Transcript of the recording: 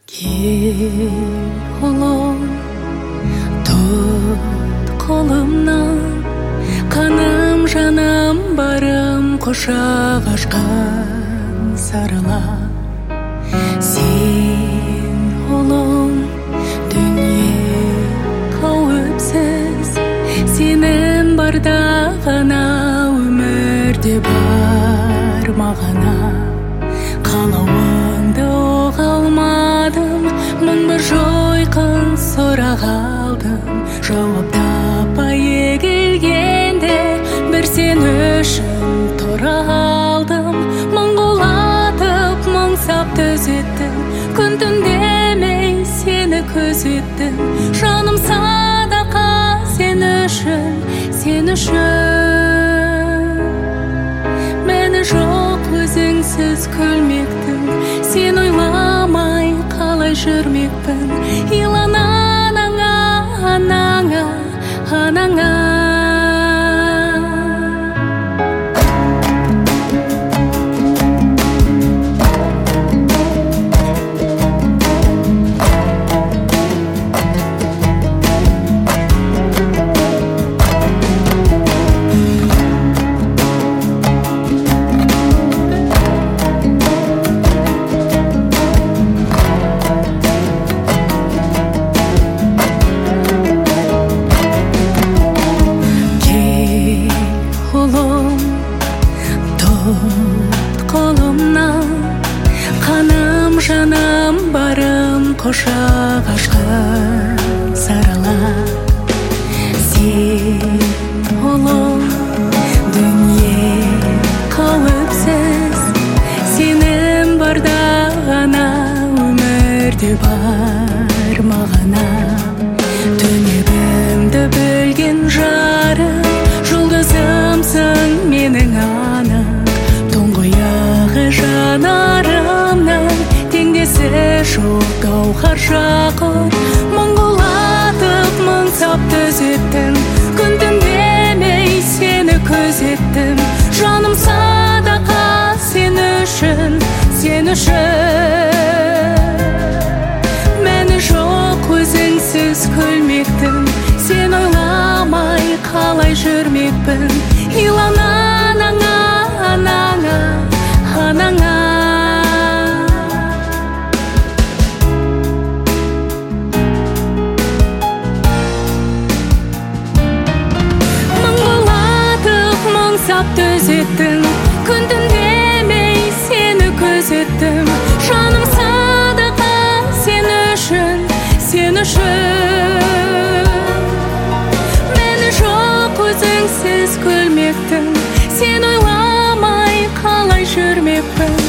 Gel oğlum, tut kolumdan, kanım canım barım koşa kaçkan sarıla. Sen oğlum, dünya kavupsiz, senin barda gana ömürde бар мағана. Қалауыңды оғалмадым, мың бір жойқын сұрақ алдым. Жауап таппай егілгенде бір сен үшін тұра алдым. Мың құлатып, мың сап түзеттім, күн түн демей сені көзеттім. Жаным садақа сен үшін, сен үшін. Мені жоқ өзіңсіз күлмектің, сен ойламай қалай жүрмекпін. Илана анаңа, анаңа, анаңа. Tut kolumdan, kanım canım barım koşa kaçkan sarıla. Sen oğlum, dünya kavupsiz, senin barda gana ömürde бар мағана. Түнегімді бөлген жарым, жұлдызымсың менің анық. Тұңғиығы жанарымның, теңдесі жоқ гауһар жақұт. Мың құлатып, мың сап түзеттім, күн түн демей сені көзеттім. Жаным садақа сен үшін, сен үшін. Мені жоқ өзіңсіз күлмектің, сен ойламай қалай жүрмекпін. Илана анаңа, анаңа, анаңа. Мың құлатып, мың сап түзеттім, күн түн демей сені көзеттім. Жаным садақа сен үшін, сен үшін. Мені жоқ өзіңсіз күлмектің, сен ойламай қалай жүрмекпін.